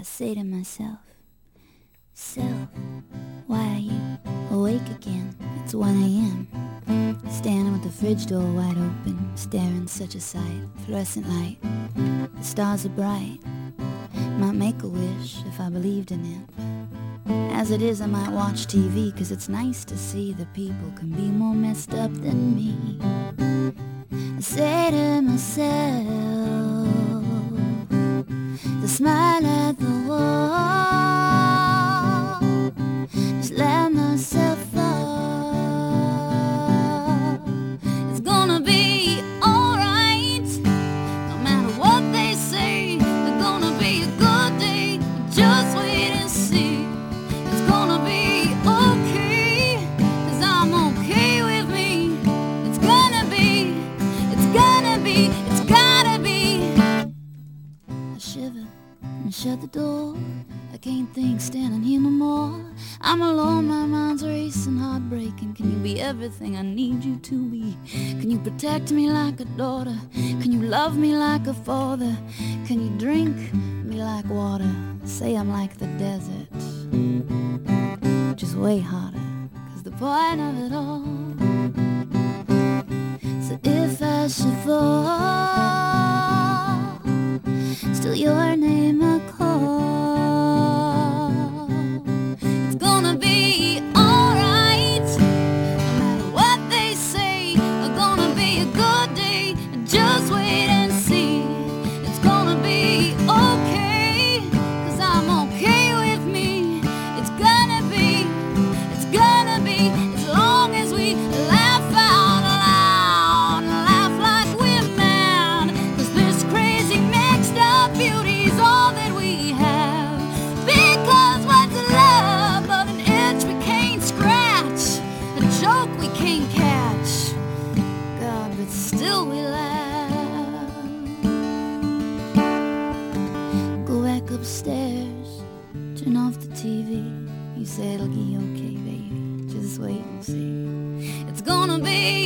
I say to myself, self, why are you awake again? It's 1 a.m. Standing with the fridge door wide open, staring such a sight, fluorescent light. The stars are bright. Might make a wish if I believed in it. As it is, I might watch TV, 'cause it's nice to see that people can be more messed up than me. I say to myself, the smile at the wall, just let myself fall. It's gonna be alright, no matter what they say. It's gonna be a good day, just wait and see. It's gonna be okay, 'cause I'm okay with me. It's gonna be, it's gonna be, it's gotta be. I shiver and shut the door. I can't think standing here no more. I'm alone, my mind's racing, heartbreaking. Can you be everything I need you to be? Can you protect me like a daughter? Can you love me like a father? Can you drink me like water? Say I'm like the desert, just way harder. 'Cause the point of it all, so if I should fall, still your name I call. It's gonna be alright, no matter what they say. It's gonna be a good day, just wait and see. It's gonna be okay, 'cause I'm okay with me. It's gonna be, as long as we laugh out loud, laugh like we're mad. 'Cause this crazy mixed up beauty's all that we have. Because what's love but an itch we can't scratch, a joke we can't catch? God, but still we laugh. Go back upstairs, turn off the TV. You say it'll be okay, baby, just wait and see. It's gonna be